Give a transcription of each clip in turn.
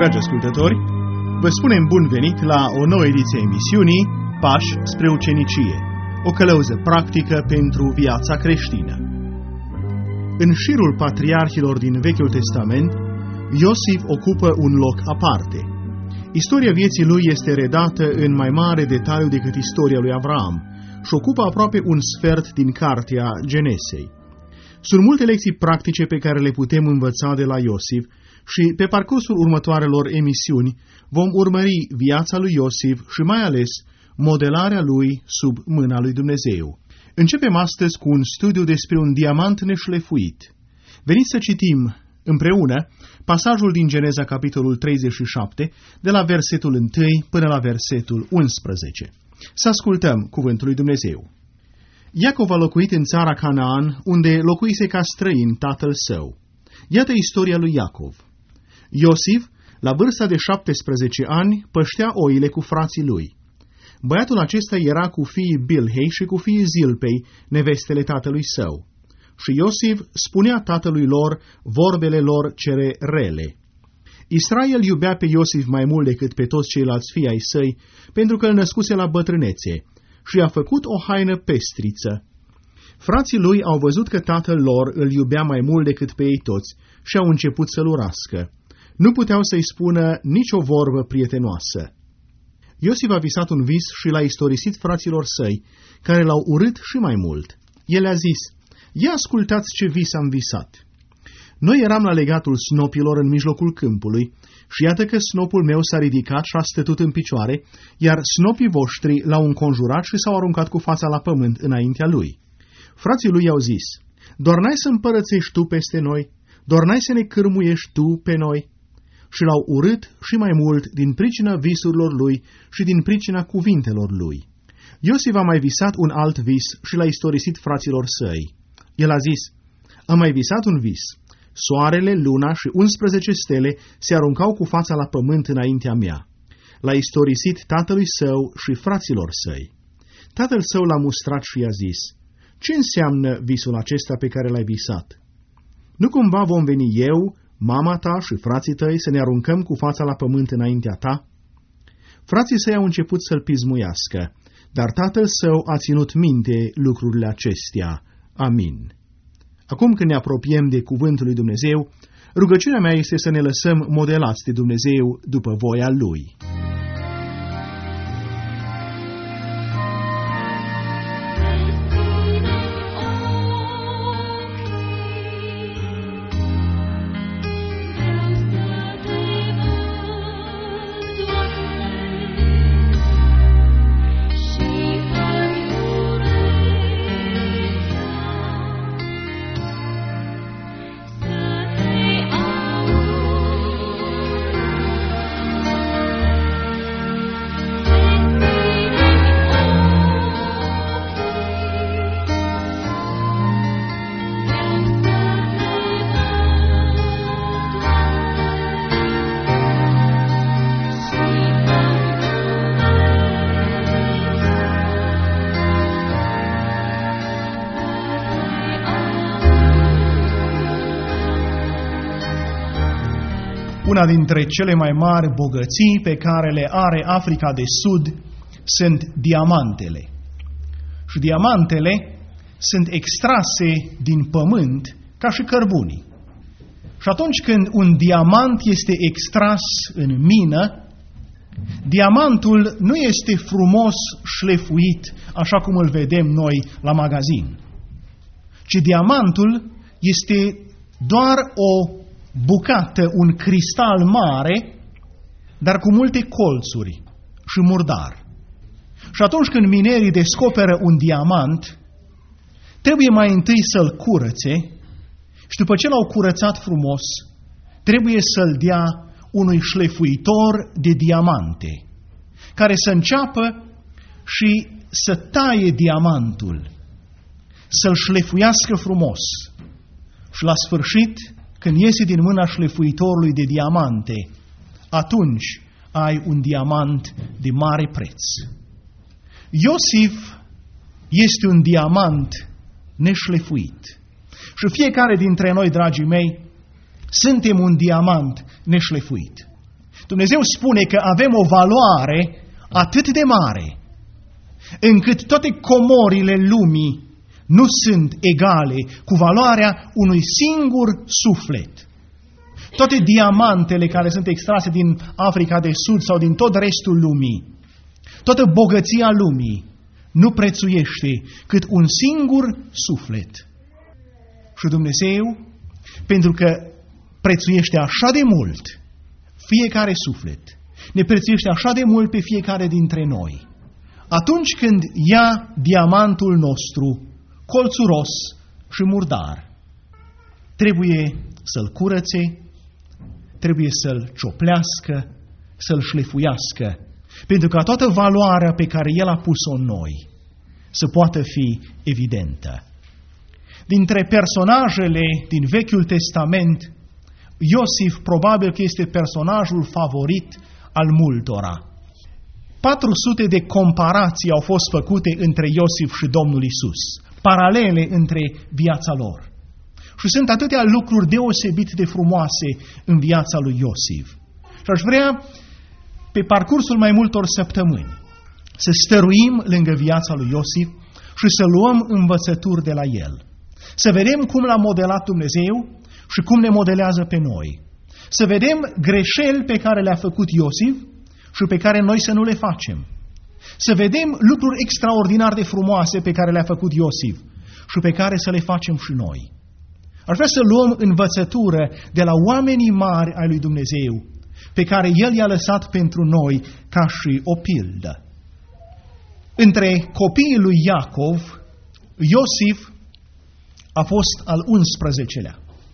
Dragi ascultători, vă spunem bun venit la o nouă ediție a emisiunii Pași spre ucenicie, o călăuză practică pentru viața creștină. În șirul patriarhilor din Vechiul Testament, Iosif ocupă un loc aparte. Istoria vieții lui este redată în mai mare detaliu decât istoria lui Avram și ocupă aproape un sfert din cartea Genesei. Sunt multe lecții practice pe care le putem învăța de la Iosif și pe parcursul următoarelor emisiuni vom urmări viața lui Iosif și mai ales modelarea lui sub mâna lui Dumnezeu. Începem astăzi cu un studiu despre un diamant neșlefuit. Veniți să citim împreună pasajul din Geneza, capitolul 37, de la versetul 1 până la versetul 11. Să ascultăm cuvântul lui Dumnezeu. Iacov a locuit în țara Canaan, unde locuise ca străin tatăl său. Iată istoria lui Iacov. Iosif, la vârsta de 17 ani, păștea oile cu frații lui. Băiatul acesta era cu fiii Bilhei și cu fiii Zilpei, nevestele tatălui său. Și Iosif spunea tatălui lor vorbele lor cele rele. Israel iubea pe Iosif mai mult decât pe toți ceilalți fii ai săi, pentru că îl născuse la bătrânețe și i-a făcut o haină pestriță. Frații lui au văzut că tatăl lor îl iubea mai mult decât pe ei toți și au început să-l urască. Nu puteau să-i spună nicio vorbă prietenoasă. Iosif a visat un vis și l-a istorisit fraților săi, care l-au urât și mai mult. El a zis: ia ascultați ce vis am visat. Noi eram la legatul snopilor în mijlocul câmpului și iată că snopul meu s-a ridicat și a stătut în picioare, iar snopii voștri l-au înconjurat și s-au aruncat cu fața la pământ înaintea lui. Frații lui i-au zis: doar n-ai să împărățești tu peste noi? Doar n-ai să ne cârmuiești tu pe noi? Și l-au urât și mai mult din pricina visurilor lui și din pricina cuvintelor lui. Iosif a mai visat un alt vis și l-a istorisit fraților săi. El a zis: am mai visat un vis. Soarele, luna și 11 stele se aruncau cu fața la pământ înaintea mea. L-a istorisit tatălui său și fraților săi. Tatăl său l-a mustrat și i-a zis: ce înseamnă visul acesta pe care l-ai visat? Nu cumva vom veni eu, mama ta și frații tăi să ne aruncăm cu fața la pământ înaintea ta? Frații săi au început să-l pismuiască, dar tatăl său a ținut minte lucrurile acestea. Amin. Acum când ne apropiem de cuvântul lui Dumnezeu, rugăciunea mea este să ne lăsăm modelați de Dumnezeu după voia Lui. Una dintre cele mai mari bogății pe care le are Africa de Sud sunt diamantele. Și diamantele sunt extrase din pământ ca și cărbunii. Și atunci când un diamant este extras în mină, diamantul nu este frumos șlefuit așa cum îl vedem noi la magazin, ci diamantul este doar o bucată, un cristal mare, dar cu multe colțuri și murdar. Și atunci când minerii descoperă un diamant, trebuie mai întâi să-l curățe și după ce l-au curățat frumos, trebuie să-l dea unui șlefuitor de diamante, care să înceapă și să taie diamantul, să-l șlefuiască frumos și la sfârșit, când iese din mâna șlefuitorului de diamante, atunci ai un diamant de mare preț. Iosif este un diamant neșlefuit. Și fiecare dintre noi, dragii mei, suntem un diamant neșlefuit. Dumnezeu spune că avem o valoare atât de mare, încât toate comorile lumii nu sunt egale cu valoarea unui singur suflet. Toate diamantele care sunt extrase din Africa de Sud sau din tot restul lumii, toată bogăția lumii nu prețuiește cât un singur suflet. Și Dumnezeu, pentru că prețuiește așa de mult fiecare suflet, ne prețuiește așa de mult pe fiecare dintre noi, atunci când ia diamantul nostru, colțuros și murdar, trebuie să-l curățe, trebuie să-l cioplească, să-l șlefuiască, pentru ca toată valoarea pe care El a pus-o în noi să poată fi evidentă. Dintre personajele din Vechiul Testament, Iosif probabil că este personajul favorit al multora. 400 de comparații au fost făcute între Iosif și Domnul Isus, paralele între viața lor. Și sunt atâtea lucruri deosebit de frumoase în viața lui Iosif. Și aș vrea, pe parcursul mai multor săptămâni, să stăruim lângă viața lui Iosif și să luăm învățături de la el. Să vedem cum l-a modelat Dumnezeu și cum ne modelează pe noi. Să vedem greșeli pe care le-a făcut Iosif și pe care noi să nu le facem. Să vedem lucruri extraordinar de frumoase pe care le-a făcut Iosif și pe care să le facem și noi. Aș vrea să luăm învățătură de la oamenii mari ai lui Dumnezeu, pe care El i-a lăsat pentru noi ca și o pildă. Între copiii lui Iacov, Iosif a fost al 11-lea.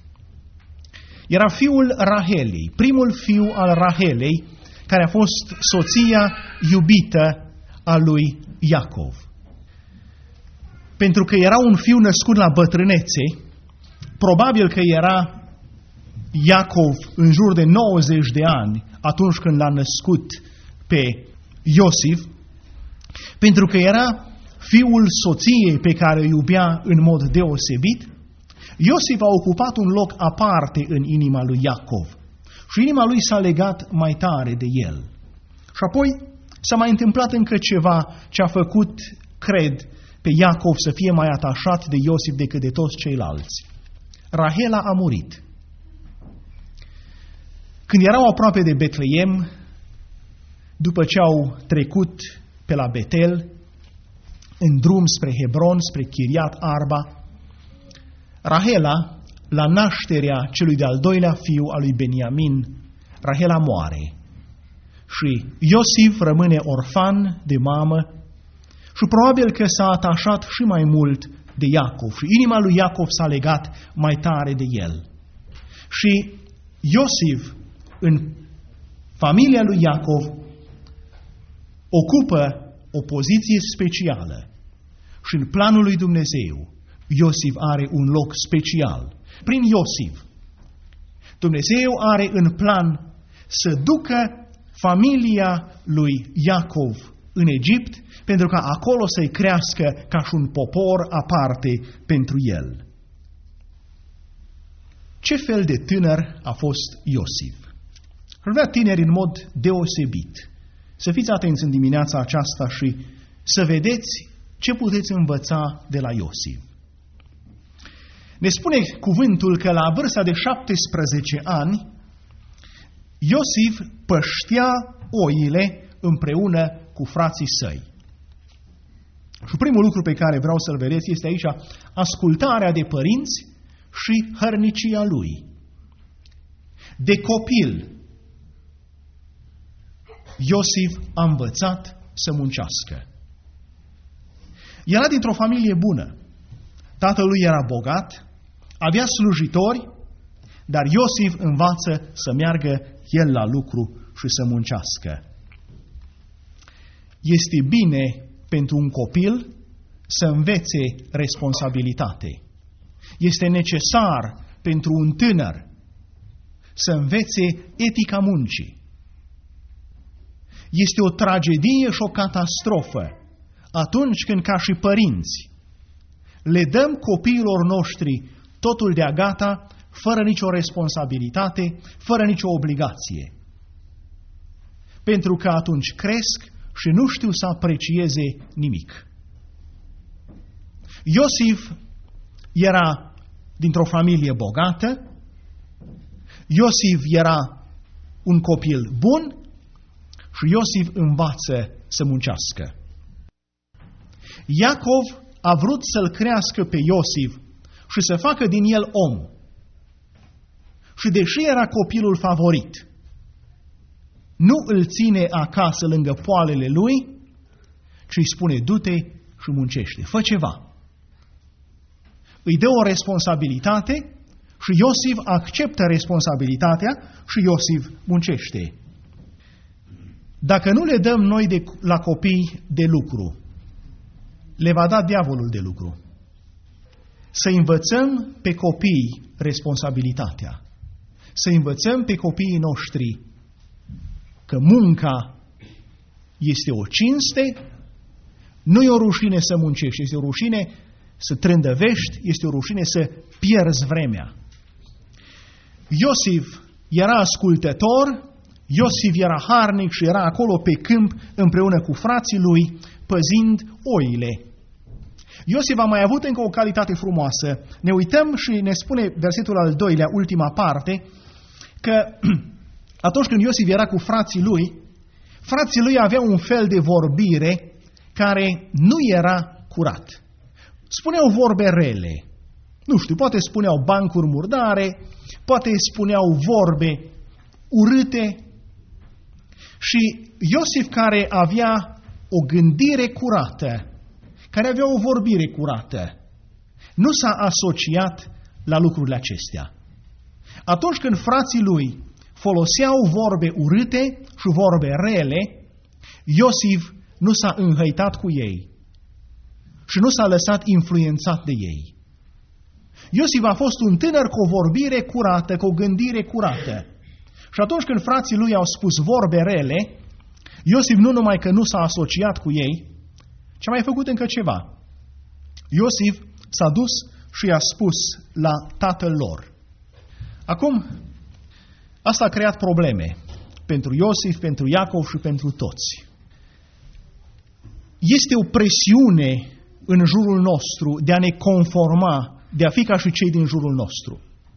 Era fiul Rahelei, primul fiu al Rahelei, care a fost soția iubită a lui Iacov. Pentru că era un fiu născut la bătrânețe, probabil că era Iacov în jur de 90 de ani atunci când l-a născut pe Iosif, pentru că era fiul soției pe care o iubea în mod deosebit. Iosif a ocupat un loc aparte în inima lui Iacov și inima lui s-a legat mai tare de el. Și apoi s-a mai întâmplat încă ceva ce a făcut, cred, pe Iacov să fie mai atașat de Iosif decât de toți ceilalți. Rahela a murit. Când erau aproape de Betleem, după ce au trecut pe la Betel, în drum spre Hebron, spre Chiriat Arba, Rahela, la nașterea celui de-al doilea fiu al lui Beniamin, Rahela moare. Și Iosif rămâne orfan de mamă și probabil că s-a atașat și mai mult de Iacov și inima lui Iacov s-a legat mai tare de el. Și Iosif, în familia lui Iacov, ocupă o poziție specială și în planul lui Dumnezeu Iosif are un loc special. Prin Iosif, Dumnezeu are în plan să ducă familia lui Iacov în Egipt, pentru ca acolo să-i crească ca și un popor aparte pentru el. Ce fel de tânăr a fost Iosif? Aș vrea tineri în mod deosebit să fiți atenți în dimineața aceasta și să vedeți ce puteți învăța de la Iosif. Ne spune cuvântul că la vârsta de 17 ani, Iosif păștea oile împreună cu frații săi. Și primul lucru pe care vreau să-l vedeți este aici ascultarea de părinți și hărnicia lui. De copil, Iosif a învățat să muncească. Era dintr-o familie bună. Tatăl lui era bogat, avea slujitori, dar Iosif învață să meargă el la lucru și să muncească. Este bine pentru un copil să învețe responsabilitate. Este necesar pentru un tânăr să învețe etica muncii. Este o tragedie și o catastrofă atunci când, ca și părinți, le dăm copiilor noștri totul de-a gata, fără nicio responsabilitate, fără nicio obligație. pentru că atunci cresc și nu știu să aprecieze nimic. Iosif era dintr-o familie bogată, Iosif era un copil bun și Iosif învață să muncească. Iacov a vrut să-l crească pe Iosif și să facă din el om. Și deși era copilul favorit, nu îl ține acasă lângă poalele lui, ci îi spune, du-te și muncește, fă ceva. Îi dă o responsabilitate și Iosif acceptă responsabilitatea și Iosif muncește. Dacă nu le dăm noi la copii de lucru, le va da diavolul de lucru. Să învățăm pe copii responsabilitatea. Să învățăm pe copiii noștri că munca este o cinste, nu e o rușine să muncești, este o rușine să trândăvești, este o rușine să pierzi vremea. Iosif era ascultător, Iosif era harnic și era acolo pe câmp împreună cu frații lui, păzind oile. Iosif a mai avut încă o calitate frumoasă. Ne uităm și ne spune versetul al 2-lea, ultima parte, că atunci când Iosif era cu frații lui aveau un fel de vorbire care nu era curat. Spuneau vorbe rele. Nu știu, poate spuneau bancuri murdare, poate spuneau vorbe urâte. Și Iosif, care avea o gândire curată, care avea o vorbire curată, nu s-a asociat la lucrurile acestea. Atunci când frații lui foloseau vorbe urâte și vorbe rele, Iosif nu s-a înhăitat cu ei și nu s-a lăsat influențat de ei. Iosif a fost un tânăr cu o vorbire curată, cu o gândire curată. Și atunci când frații lui au spus vorbe rele, Iosif nu numai că nu s-a asociat cu ei, ci a mai făcut încă ceva. Iosif s-a dus și i-a spus la tatăl lor. Acum, asta a creat probleme pentru Iosif, pentru Iacov și pentru toți. Este o presiune în jurul nostru de a ne conforma, de a fi ca și cei din jurul nostru.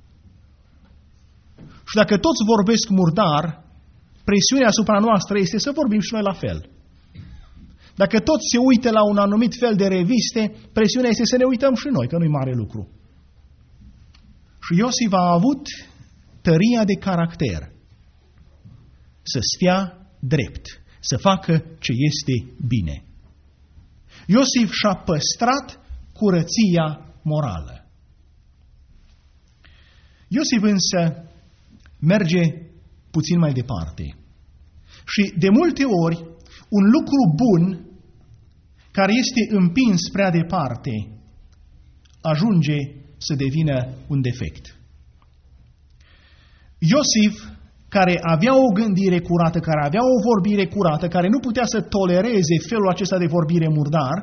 Și dacă toți vorbesc murdar, presiunea asupra noastră este să vorbim și noi la fel. Dacă toți se uită la un anumit fel de reviste, presiunea este să ne uităm și noi, că nu-i mare lucru. Și Iosif a avut tăria de caracter să stea drept, să facă ce este bine. Iosif și-a păstrat curăția morală. Iosif însă merge puțin mai departe. Și de multe ori, un lucru bun care este împins prea departe ajunge să devină un defect. Iosif, care avea o gândire curată, care avea o vorbire curată, care nu putea să tolereze felul acesta de vorbire murdar,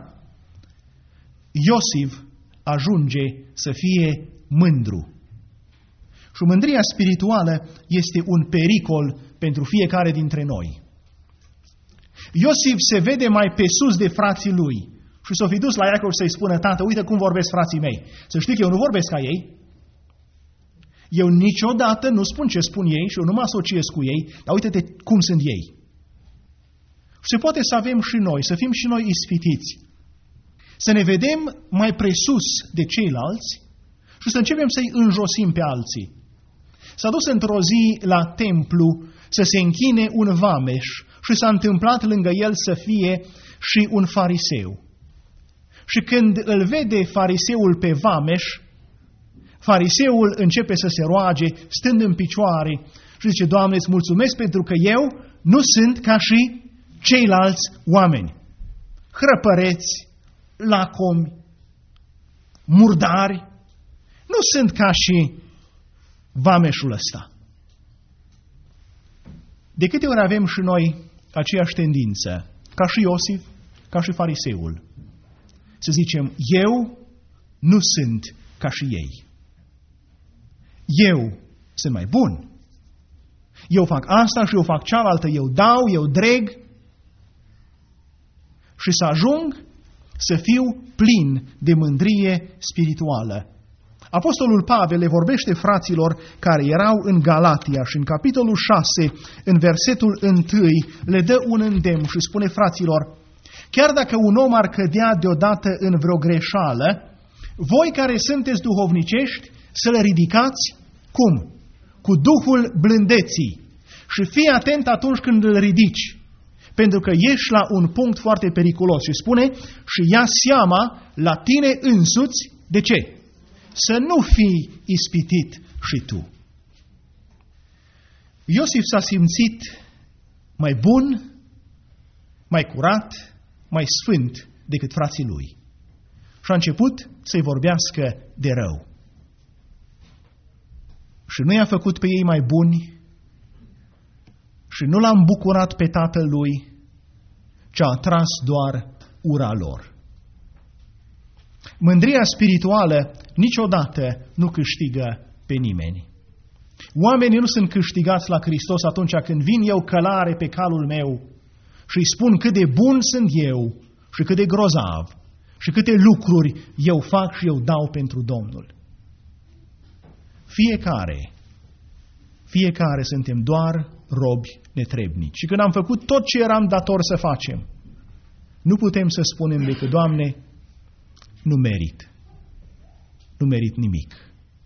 Iosif ajunge să fie mândru. Și mândria spirituală este un pericol pentru fiecare dintre noi. Iosif se vede mai pe sus de frații lui și s-o fi dus la Iacov să-i spună, tată, uite cum vorbesc frații mei. Să știi că eu nu vorbesc ca ei. Eu niciodată nu spun ce spun ei și eu nu mă asociez cu ei, dar uite-te cum sunt ei. Și se poate să avem și noi, să fim și noi ispitiți. Să ne vedem mai presus de ceilalți și să începem să-i înjosim pe alții. S-a dus într-o zi la templu să se închine un vameș și s-a întâmplat lângă el să fie și un fariseu. Și când îl vede fariseul pe vameș, fariseul începe să se roage, stând în picioare și zice, Doamne, îți mulțumesc pentru că eu nu sunt ca și ceilalți oameni. Hrăpăreți, lacomi, murdari, nu sunt ca și vameșul ăsta. De câte ori avem și noi aceeași tendință, ca și Iosif, ca și fariseul, să zicem, eu nu sunt ca și ei. Eu sunt mai bun. Eu fac asta și eu fac cealaltă, eu dau, eu dreg și să ajung să fiu plin de mândrie spirituală. Apostolul Pavel le vorbește fraților care erau în Galatia și în capitolul 6, în versetul 1, le dă un îndemn și spune fraților, chiar dacă un om ar cădea deodată în vreo greșeală, voi care sunteți duhovnicești să-l ridicați, cum? Cu Duhul blândeții. Și fii atent atunci când îl ridici, pentru că ești la un punct foarte periculos. Și spune, și ia seama la tine însuți, de ce? Să nu fii ispitit și tu. Iosif s-a simțit mai bun, mai curat, mai sfânt decât frații lui. Și a început să-i vorbească de rău. Și nu i-a făcut pe ei mai buni și nu l-a îmbucurat pe tatăl lui, ci a atras doar ura lor. Mândria spirituală niciodată nu câștigă pe nimeni. Oamenii nu sunt câștigați la Hristos atunci când vin eu călare pe calul meu și îi spun cât de bun sunt eu și cât de grozav și câte lucruri eu fac și eu dau pentru Domnul. Fiecare suntem doar robi netrebnici. Și când am făcut tot ce eram dator să facem, nu putem să spunem decât, Doamne, nu merit nimic.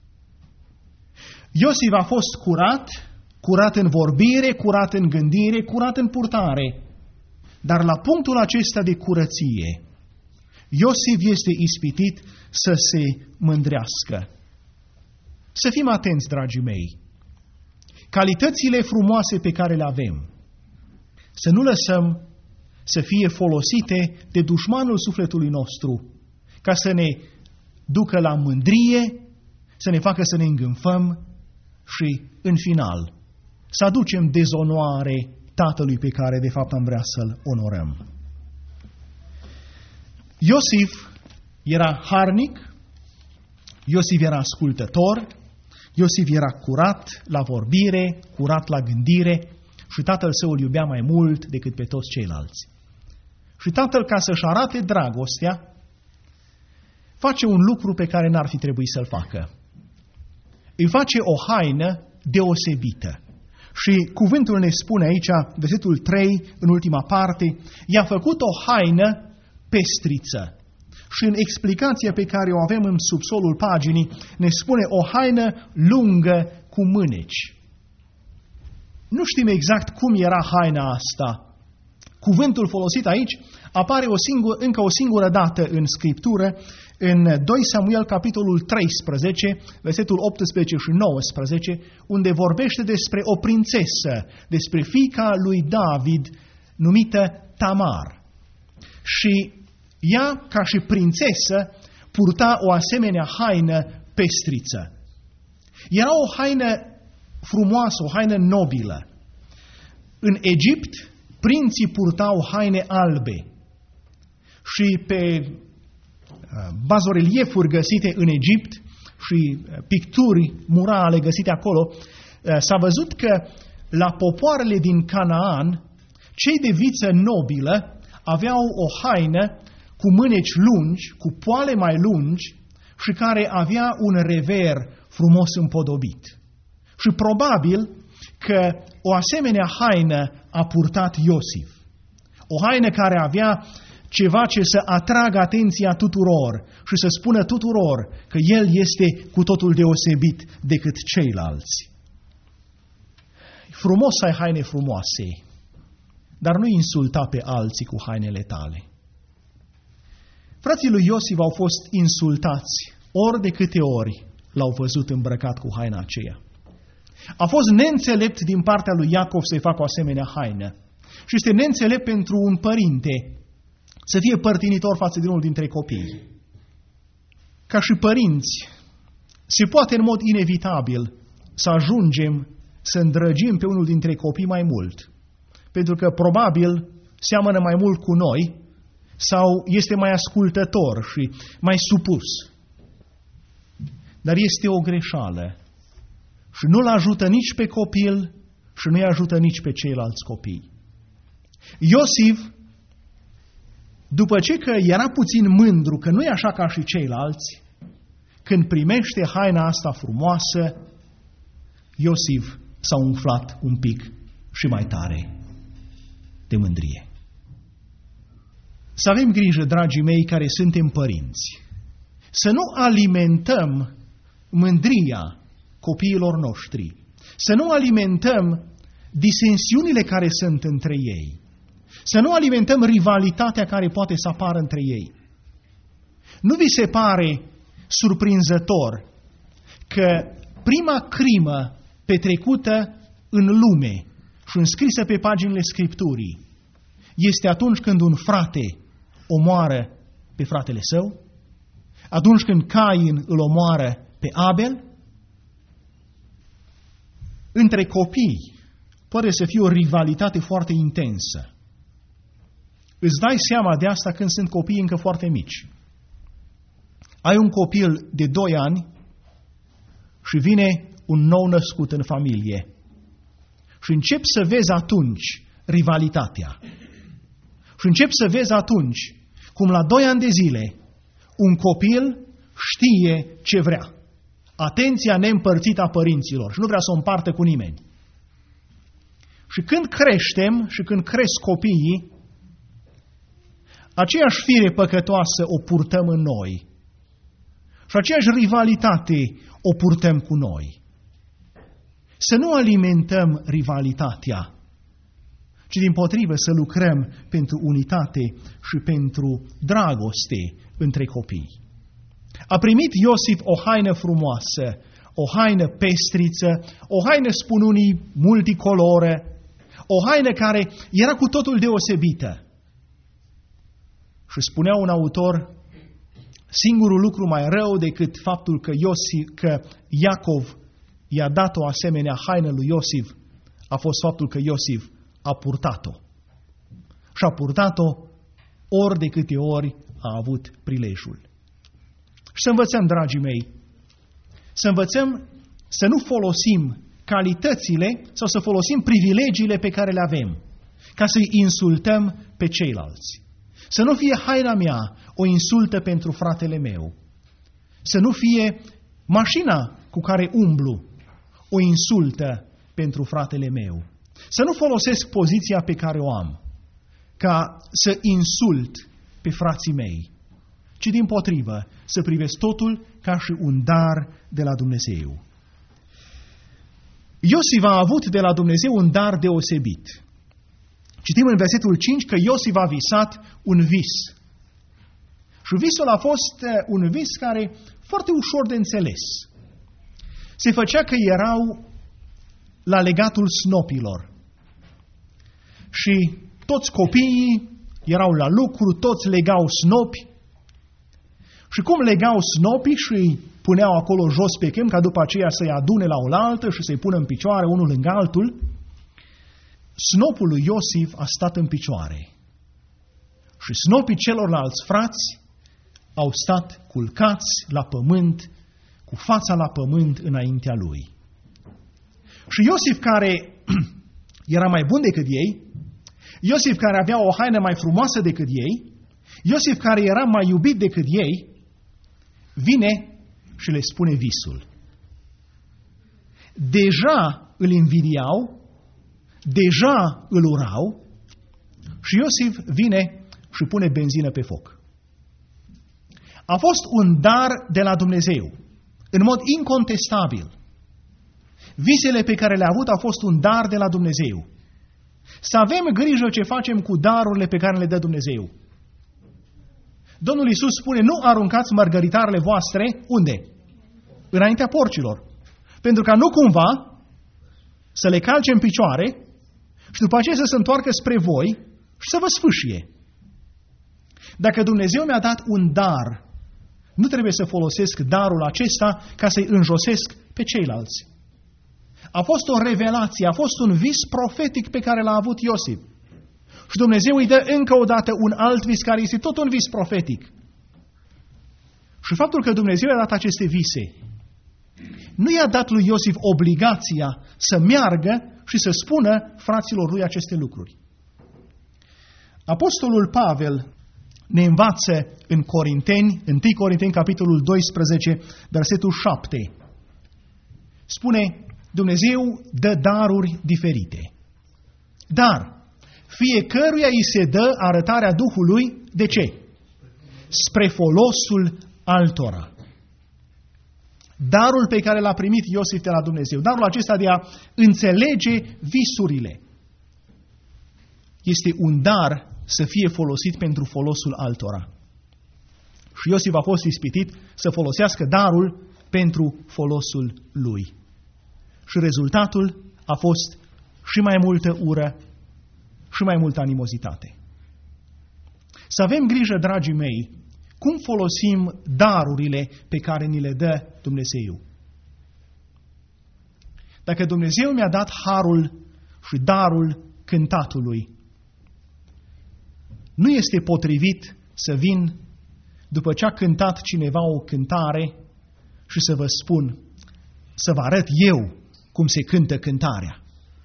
Iosif a fost curat în vorbire, curat în gândire, curat în purtare. Dar la punctul acesta de curăție, Iosif este ispitit să se mândrească. Să fim atenți, dragii mei. Calitățile frumoase pe care le avem, să nu lăsăm să fie folosite de dușmanul sufletului nostru, ca să ne ducă la mândrie, să ne facă să ne îngânfăm și, în final, să aducem dezonoare Tatălui pe care, de fapt, am vrea să-L onorăm. Iosif era harnic, Iosif era ascultător, Iosif era curat la vorbire, curat la gândire și tatăl său îl iubea mai mult decât pe toți ceilalți. Și tatăl, ca să-și arate dragostea, face un lucru pe care n-ar fi trebuit să-l facă. Îi face o haină deosebită. Și cuvântul ne spune aici, versetul 3, în ultima parte, i-a făcut o haină pestriță. Și în explicația pe care o avem în subsolul paginii, ne spune o haină lungă cu mâneci. Nu știm exact cum era haina asta. Cuvântul folosit aici apare încă o singură dată în Scriptură, în 2 Samuel, capitolul 13, versetul 18 și 19, unde vorbește despre o prințesă, despre fiica lui David, numită Tamar. Și ea, ca și prințesă, purta o asemenea haină pestriță. Era o haină frumoasă, o haină nobilă. În Egipt, prinții purtau haine albe. Și pe bazoreliefuri găsite în Egipt și picturi murale găsite acolo, s-a văzut că la popoarele din Canaan, cei de viță nobilă aveau o haină cu mâneci lungi, cu poale mai lungi și care avea un rever frumos împodobit. Și probabil că o asemenea haină a purtat Iosif. O haină care avea ceva ce să atragă atenția tuturor și să spună tuturor că el este cu totul deosebit decât ceilalți. Frumos să ai haine frumoase, dar nu insulta pe alții cu hainele tale. Frații lui Iosif au fost insultați ori de câte ori l-au văzut îmbrăcat cu haina aceea. A fost neînțelept din partea lui Iacov să-i facă o asemenea haină. Și este neînțelept pentru un părinte să fie părtinitor față de unul dintre copii. Ca și părinți, se poate în mod inevitabil să ajungem să îndrăgim pe unul dintre copii mai mult. Pentru că probabil seamănă mai mult cu noi sau este mai ascultător și mai supus. Dar este o greșeală și nu-l ajută nici pe copil și nu-i ajută nici pe ceilalți copii. Iosif, după ce că era puțin mândru, că nu e așa ca și ceilalți, când primește haina asta frumoasă, Iosif s-a umflat un pic și mai tare de mândrie. Să avem grijă, dragii mei, care suntem părinți, să nu alimentăm mândria copiilor noștri, să nu alimentăm disensiunile care sunt între ei, să nu alimentăm rivalitatea care poate să apară între ei. Nu vi se pare surprinzător că prima crimă petrecută în lume și înscrisă pe paginile Scripturii este atunci când un frate omoară pe fratele său? Atunci când Cain îl omoară pe Abel? Între copii poate să fie o rivalitate foarte intensă. Îți dai seama de asta când sunt copii încă foarte mici. Ai un copil de 2 ani și vine un nou născut în familie și începi să vezi atunci rivalitatea. Și începi să vezi atunci cum la 2 ani de zile un copil știe ce vrea. Atenția neîmpărțită a părinților și nu vrea să o împartă cu nimeni. Și când creștem și când cresc copiii, aceeași fire păcătoasă o purtăm în noi și aceeași rivalitate o purtăm cu noi. Să nu alimentăm rivalitatea, ci dimpotrivă să lucrăm pentru unitate și pentru dragoste între copii. A primit Iosif o haină frumoasă, o haină pestriță, o haină, spun unii, multicoloră, o haină care era cu totul deosebită. Și spunea un autor, singurul lucru mai rău decât faptul că Iacov i-a dat o asemenea haină lui Iosif a fost faptul că Iosif a purtat-o. Și a purtat-o ori de câte ori a avut prilejul. Și să învățăm, dragii mei, să învățăm să nu folosim calitățile sau să folosim privilegiile pe care le avem ca să-i insultăm pe ceilalți. Să nu fie haina mea o insultă pentru fratele meu. Să nu fie mașina cu care umblu o insultă pentru fratele meu. Să nu folosesc poziția pe care o am ca să insult pe frații mei, ci dimpotrivă să privesc totul ca și un dar de la Dumnezeu. Iosif a avut de la Dumnezeu un dar deosebit. Citim în versetul 5 că Iosif a visat un vis. Și visul a fost un vis care foarte ușor de înțeles. Se făcea că erau la legatul snopilor. Și toți copiii erau la lucru, toți legau snopi. Și cum legau snopii și îi puneau acolo jos pe chem, ca după aceea să-i adune la oaltă și să-i pună în picioare unul lângă altul, snopul lui Iosif a stat în picioare. Și snopii celorlalți frați au stat culcați la pământ, cu fața la pământ înaintea lui. Și Iosif, care era mai bun decât ei, Iosif, care avea o haină mai frumoasă decât ei, Iosif, care era mai iubit decât ei, vine și le spune visul. Deja îl invidiau, deja îl urau și Iosif vine și pune benzină pe foc. A fost un dar de la Dumnezeu, în mod incontestabil. Visele pe care le-a avut a fost un dar de la Dumnezeu. Să avem grijă ce facem cu darurile pe care le dă Dumnezeu. Domnul Iisus spune, nu aruncați mărgăritarele voastre, unde? Înaintea porcilor. Pentru ca nu cumva să le calce în picioare și după aceea să se întoarcă spre voi și să vă sfâșie. Dacă Dumnezeu mi-a dat un dar, nu trebuie să folosesc darul acesta ca să-i înjosesc pe ceilalți. A fost o revelație, a fost un vis profetic pe care l-a avut Iosif. Și Dumnezeu îi dă încă o dată un alt vis care este tot un vis profetic. Și faptul că Dumnezeu i-a dat aceste vise, nu i-a dat lui Iosif obligația să meargă și să spună fraților lui aceste lucruri. Apostolul Pavel ne învață în Corinteni, 1 Corinteni, capitolul 12, versetul 7. Spune, Dumnezeu dă daruri diferite. Dar fiecăruia îi se dă arătarea Duhului, de ce? Spre folosul altora. Darul pe care l-a primit Iosif de la Dumnezeu, darul acesta de a înțelege visurile, este un dar să fie folosit pentru folosul altora. Și Iosif a fost ispitit să folosească darul pentru folosul lui. Și rezultatul a fost și mai multă ură și mai multă animozitate. Să avem grijă, dragii mei, cum folosim darurile pe care ni le dă Dumnezeu. Dacă Dumnezeu mi-a dat harul și darul cântatului, nu este potrivit să vin după ce a cântat cineva o cântare și să vă spun, să vă arăt eu cum se cântă cântarea.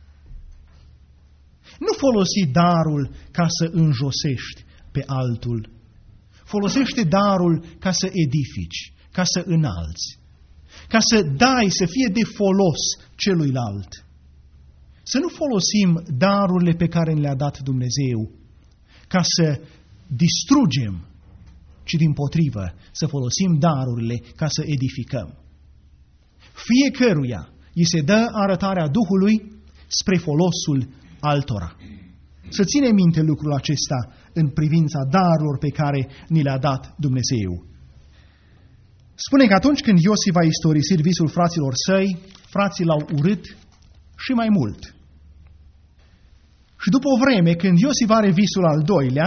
Nu folosi darul ca să înjosești pe altul. Folosește darul ca să edifici, ca să înalți, ca să dai, să fie de folos celuilalt. Să nu folosim darurile pe care le-a dat Dumnezeu ca să distrugem, ci dimpotrivă să folosim darurile ca să edificăm. Fiecăruia îi se dă arătarea Duhului spre folosul altora. Să ținem minte lucrul acesta în privința darurilor pe care ni le-a dat Dumnezeu. Spune că atunci când Iosif a istorisit visul fraților săi, frații l-au urât și mai mult. Și după o vreme, când Iosif are visul al doilea,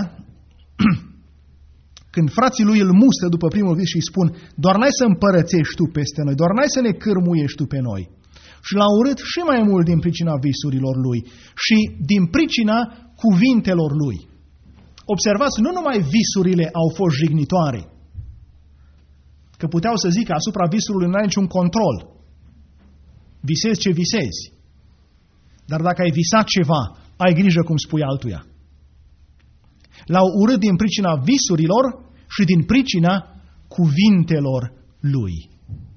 când frații lui îl mustă după primul vis și îi spun, doar n-ai să împărățești tu peste noi, doar n-ai să ne cârmuiești tu pe noi. Și l-a urât și mai mult din pricina visurilor lui și din pricina cuvintelor lui. Observați, nu numai visurile au fost jignitoare, că puteau să zică asupra visului nu ai niciun control. Visezi ce visezi. Dar dacă ai visat ceva, ai grijă cum spui altuia. L-au urât din pricina visurilor și din pricina cuvintelor lui.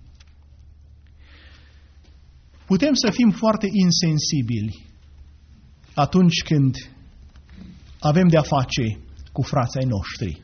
Putem să fim foarte insensibili atunci când avem de-a face cu frații noștri.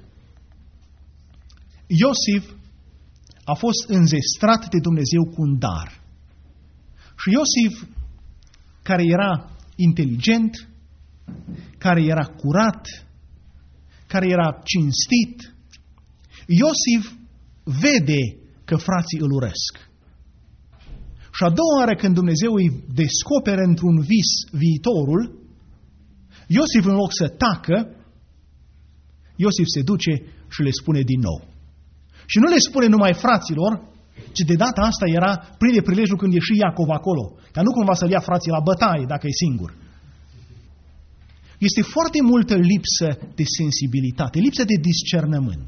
Iosif a fost înzestrat de Dumnezeu cu un dar. Și Iosif, care era inteligent, care era curat, care era cinstit, Iosif vede că frații îl urăsc. Și a doua oară când Dumnezeu îi descoperă într-un vis viitorul, Iosif în loc să tacă, Iosif se duce și le spune din nou. Și nu le spune numai fraților, ci de data asta era plin de prilejul când ieși Iacov acolo, ca nu cumva să-l ia frații la bătaie dacă e singur. Este foarte multă lipsă de sensibilitate, lipsă de discernământ.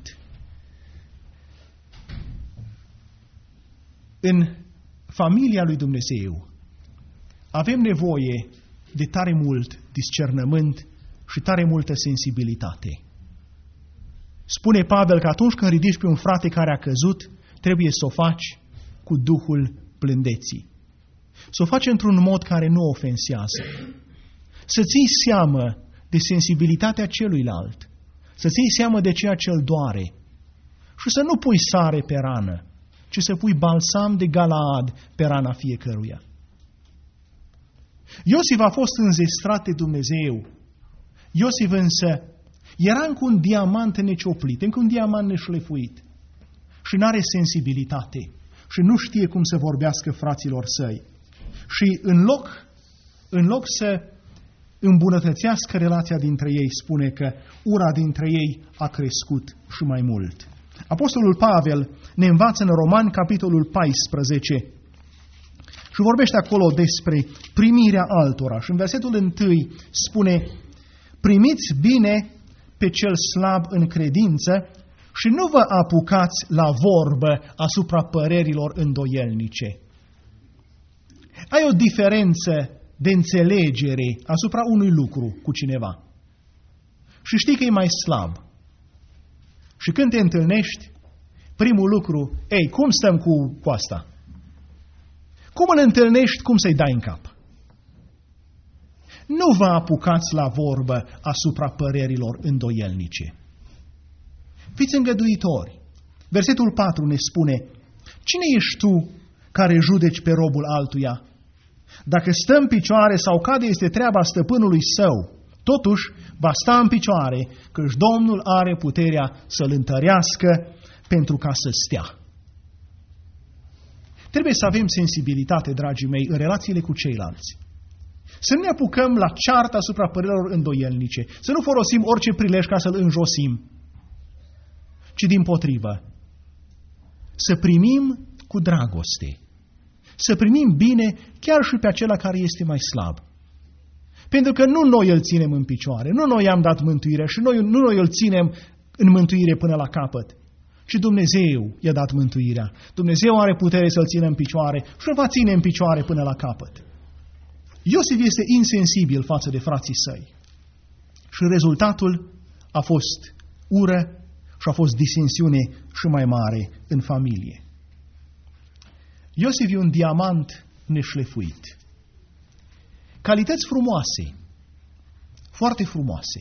În familia lui Dumnezeu avem nevoie de tare mult discernământ și tare multă sensibilitate. Spune Pavel că atunci când ridici pe un frate care a căzut, trebuie să o faci cu Duhul blândeții. Să o faci într-un mod care nu ofensează. Să ții seamă de sensibilitatea celuilalt. Să ții seamă de ceea ce îl doare. Și să nu pui sare pe rană, ci să pui balsam de Galaad pe rana fiecăruia. Iosif a fost înzestrat de Dumnezeu. Iosif însă era încă un diamant necioplit, încă un diamant neșlefuit. Și n-are sensibilitate. Și nu știe cum să vorbească fraților săi. Și în loc să îmbunătățească relația dintre ei, spune că ura dintre ei a crescut și mai mult. Apostolul Pavel ne învață în Romani, capitolul 14, și vorbește acolo despre primirea altora. Și în versetul 1 spune, primiți bine pe cel slab în credință și nu vă apucați la vorbă asupra părerilor îndoielnice. Ai o diferență de înțelegere asupra unui lucru cu cineva și știi că e mai slab. Și când te întâlnești, primul lucru, cum stăm cu asta? Cum îl întâlnești, cum să-i dai în cap? Nu vă apucați la vorbă asupra părerilor îndoielnice. Fiți îngăduitori. Versetul 4 ne spune: cine ești tu care judeci pe robul altuia? Dacă stă în picioare sau cade, este treaba stăpânului său. Totuși va sta în picioare, căci Domnul are puterea să-l întărească pentru ca să stea. Trebuie să avem sensibilitate, dragii mei, în relațiile cu ceilalți. Să nu ne apucăm la ceartă asupra părerilor îndoielnice, să nu folosim orice prilej ca să-l înjosim, ci dimpotrivă, să primim cu dragoste, să primim bine chiar și pe acela care este mai slab. Pentru că nu noi îl ținem în picioare, nu noi i-am dat mântuire și nu noi îl ținem în mântuire până la capăt, ci Dumnezeu i-a dat mântuirea. Dumnezeu are putere să-l țină în picioare și îl va ține în picioare până la capăt. Iosif este insensibil față de frații săi și rezultatul a fost ură și a fost disensiune și mai mare în familie. Iosif e un diamant neșlefuit. Calități frumoase, foarte frumoase.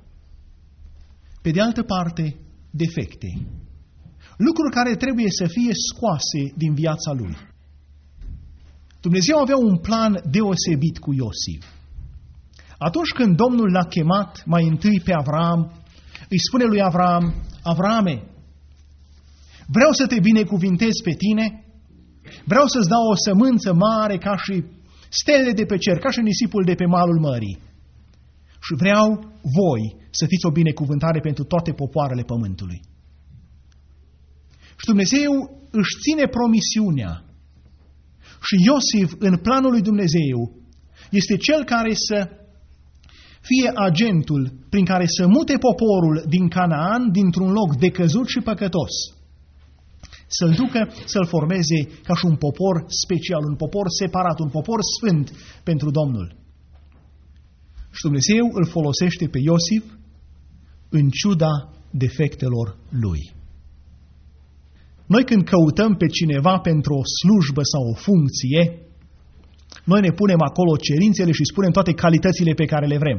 Pe de altă parte, defecte. Lucruri care trebuie să fie scoase din viața lui. Dumnezeu avea un plan deosebit cu Iosif. Atunci când Domnul l-a chemat mai întâi pe Avram, îi spune lui Avram: Avrame, vreau să te binecuvintez pe tine, vreau să-ți dau o sămânță mare ca și stele de pe cer, ca și nisipul de pe malul mării. Și vreau voi să fiți o binecuvântare pentru toate popoarele pământului. Și Dumnezeu își ține promisiunea. Și Iosif, în planul lui Dumnezeu, este cel care să fie agentul prin care să mute poporul din Canaan, dintr-un loc decăzut și păcătos, să-l ducă, să-l formeze ca și un popor special, un popor separat, un popor sfânt pentru Domnul. Și Dumnezeu îl folosește pe Iosif în ciuda defectelor lui. Noi când căutăm pe cineva pentru o slujbă sau o funcție, noi ne punem acolo cerințele și spunem toate calitățile pe care le vrem.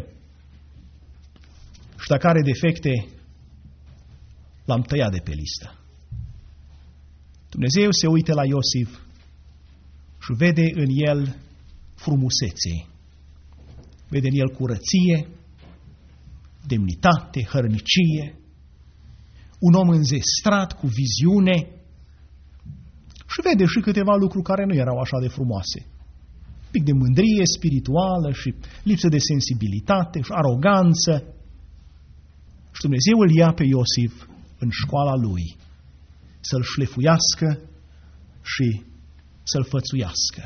Și dacă are defecte, l-am tăiat de pe listă. Dumnezeu se uită la Iosif și vede în el frumusețe. Vede în el curăție, demnitate, hărnicie, un om înzestrat cu viziune și vede și câteva lucruri care nu erau așa de frumoase. Un pic de mândrie spirituală și lipsă de sensibilitate și aroganță. Și Dumnezeu îl ia pe Iosif în școala lui să-l șlefuiască și să-l fățuiască.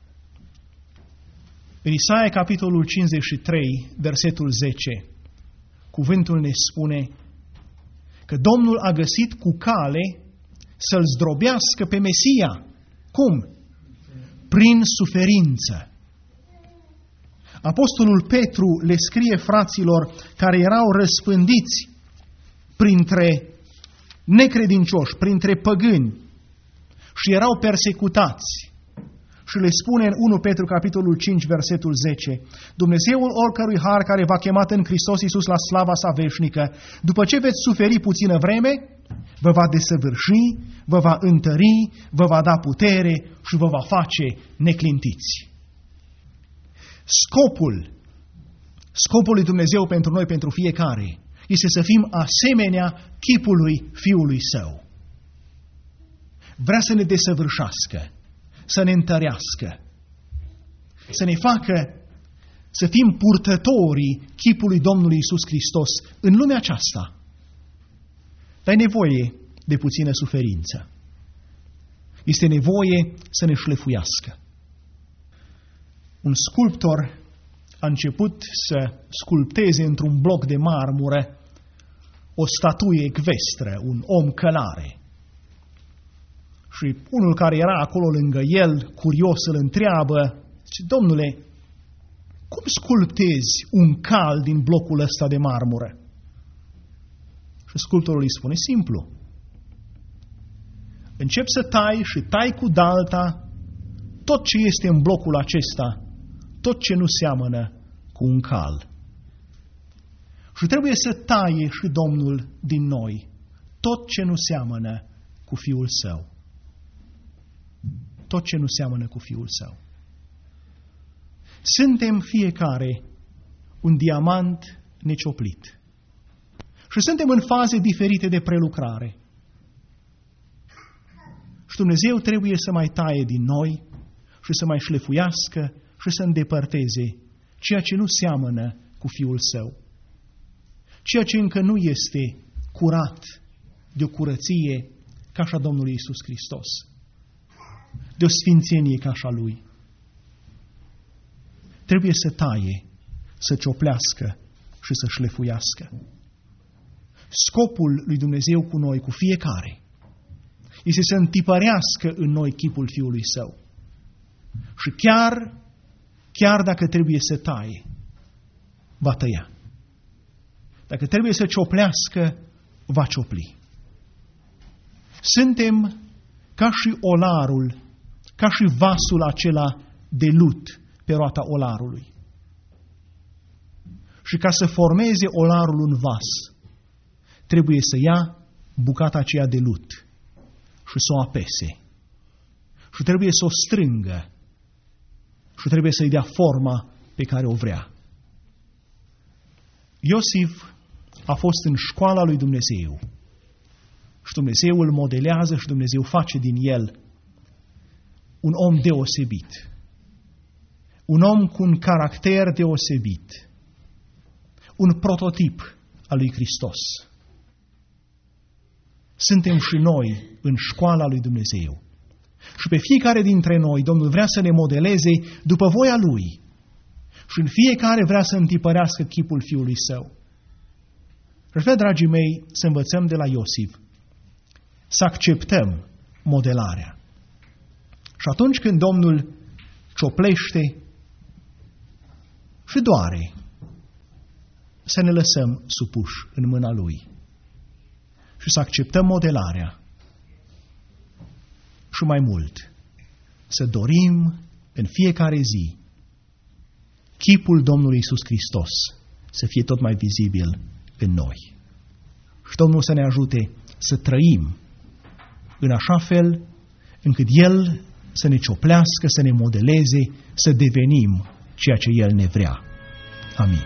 În Isaia, capitolul 53, versetul 10, cuvântul ne spune că Domnul a găsit cu cale să-l zdrobească pe Mesia. Cum? Prin suferință. Apostolul Petru le scrie fraților care erau răspândiți printre necredincioși, printre păgâni și erau persecutați. Și le spune în 1 Petru, capitolul 5, versetul 10, Dumnezeul oricărui har care v-a chemat în Hristos Iisus la slava sa veșnică, după ce veți suferi puțină vreme, vă va desăvârși, vă va întări, vă va da putere și vă va face neclintiți. Scopul lui Dumnezeu pentru noi, pentru fiecare, este să fim asemenea chipului Fiului Său. Vrea să ne desăvârșească, să ne întărească, să ne facă să fim purtătorii chipului Domnului Iisus Hristos în lumea aceasta. Dar e nevoie de puțină suferință. Este nevoie să ne șlefuiască. Un sculptor a început să sculpteze într-un bloc de marmură o statuie ecvestră, un om călare. Și unul care era acolo lângă el, curios, îl întreabă, zice, Domnule, cum sculptezi un cal din blocul ăsta de marmură? Și sculptorul îi spune, simplu. Începi să tai și tai cu dalta tot ce este în blocul acesta, tot ce nu seamănă cu un cal. Și trebuie să taie și Domnul din noi tot ce nu seamănă cu Fiul Său. Tot ce nu seamănă cu Fiul Său. Suntem fiecare un diamant necioplit. Și suntem în faze diferite de prelucrare. Și Dumnezeu trebuie să mai taie din noi și să mai șlefuiască și să îndepărteze ceea ce nu seamănă cu Fiul Său. Ceea ce încă nu este curat de o curăție ca și a Domnului Iisus Hristos. De o sfințenie ca și a Lui. Trebuie să taie, să cioplească și să șlefuiască. Scopul lui Dumnezeu cu noi, cu fiecare, este să întipărească în noi chipul Fiului Său. Și chiar dacă trebuie să taie, va tăia. Dacă trebuie să cioplească, va ciopli. Suntem ca și olarul, ca și vasul acela de lut pe roata olarului. Și ca să formeze olarul un vas, trebuie să ia bucata aceea de lut și să o apese. Și trebuie să o strângă și trebuie să-i dea forma pe care o vrea. Iosif a fost în școala lui Dumnezeu și Dumnezeu îl modelează și Dumnezeu face din el un om deosebit. Un om cu un caracter deosebit. Un prototip al lui Hristos. Suntem și noi în școala lui Dumnezeu. Și pe fiecare dintre noi Domnul vrea să ne modeleze după voia Lui. Și în fiecare vrea să întipărească chipul Fiului Său. Și vrea, dragii mei, să învățăm de la Iosif. Să acceptăm modelarea. Și atunci când Domnul cioplește și doare, să ne lăsăm supuși în mâna Lui. Și să acceptăm modelarea. Și mai mult, să dorim în fiecare zi chipul Domnului Iisus Hristos să fie tot mai vizibil în noi. Și Domnul să ne ajute să trăim în așa fel încât El să ne cioplească, să ne modeleze, să devenim ceea ce El ne vrea. Amin.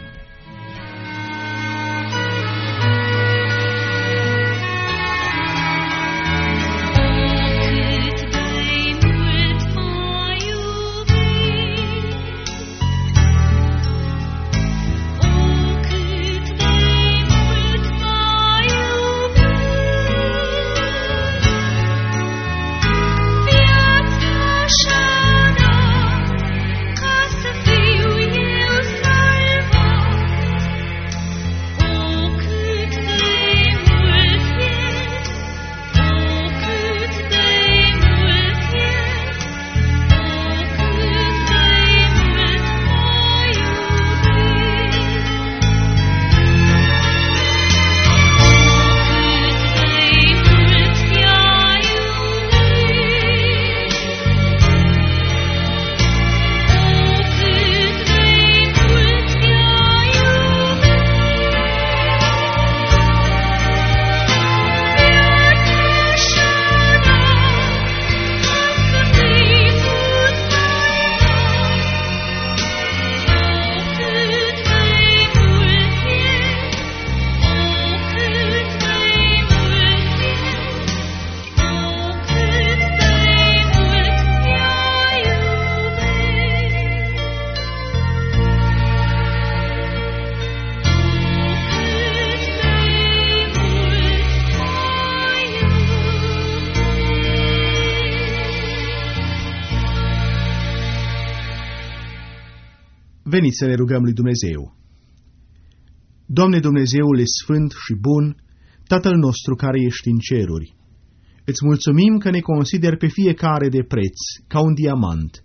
Veniți să ne rugăm lui Dumnezeu. Doamne Dumnezeule sfânt și bun, Tatăl nostru care ești în ceruri, îți mulțumim că ne consideri pe fiecare de preț, ca un diamant,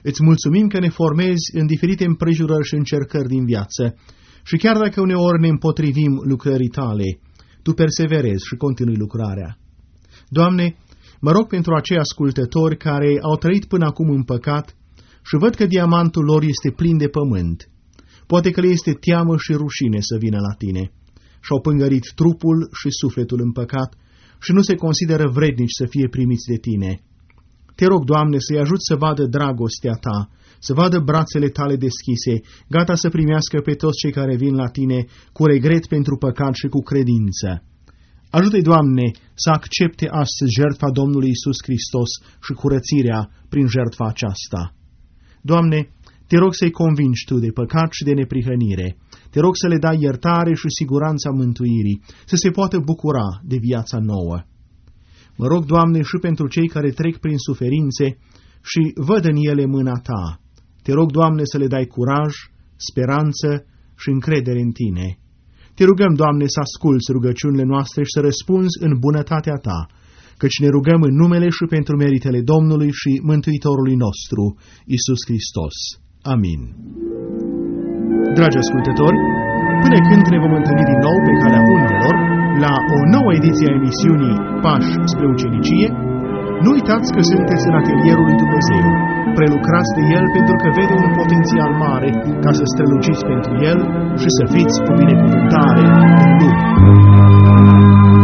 Îți mulțumim că ne formezi în diferite împrejurări și încercări din viață și chiar dacă uneori ne împotrivim lucrării Tale, Tu perseverezi și continui lucrarea. Doamne, mă rog pentru acei ascultători care au trăit până acum în păcat și văd că diamantul lor este plin de pământ. Poate că le este teamă și rușine să vină la Tine. Și-au pângărit trupul și sufletul în păcat și nu se consideră vrednici să fie primiți de Tine. Te rog, Doamne, să-i ajut să vadă dragostea Ta, să vadă brațele Tale deschise, gata să primească pe toți cei care vin la Tine cu regret pentru păcat și cu credință. Ajută-i, Doamne, să accepte astăzi jertfa Domnului Iisus Hristos și curățirea prin jertfa aceasta. Doamne, Te rog să-i convingi Tu de păcat și de neprihănire. Te rog să le dai iertare și siguranța mântuirii, să se poată bucura de viața nouă. Mă rog, Doamne, și pentru cei care trec prin suferințe și văd în ele mâna Ta. Te rog, Doamne, să le dai curaj, speranță și încredere în Tine. Te rugăm, Doamne, să asculți rugăciunile noastre și să răspunzi în bunătatea Ta, căci ne rugăm în numele și pentru meritele Domnului și Mântuitorului nostru, Iisus Hristos. Amin. Dragi ascultători, până când ne vom întâlni din nou pe calea undelor, la o nouă ediție a emisiunii Pași spre ucenicie, nu uitați că sunteți în atelierul lui Dumnezeu. Prelucrați de El pentru că vede un potențial mare ca să străluciți pentru El și să fiți o binecuvântare în lume.